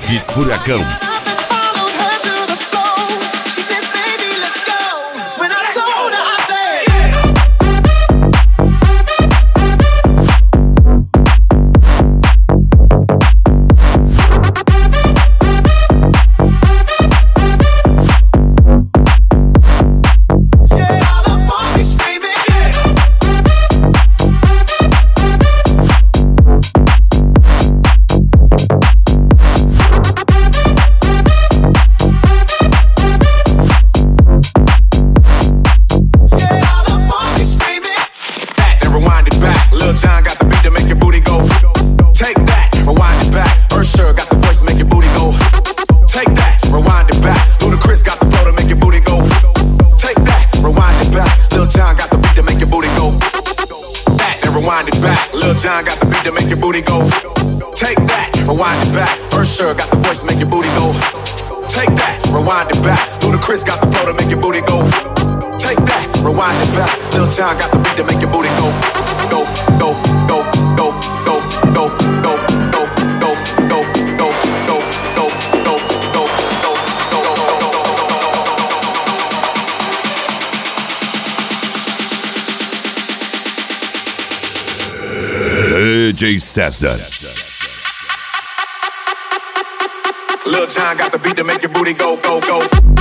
Rock Furacão. John got the beat to make your booty go. Take that, rewind it back. Usher got the voice to make your booty go. Take that, rewind it back. Ludacris got the flow to make your booty go. Take that, rewind it back. Lil Jon got the beat to make your booty go. Go, go, go, go, go, go, go, go, go, go, go, go, go, go, go, go. DJ César. Lil Jon got the beat to make your booty go, go, go.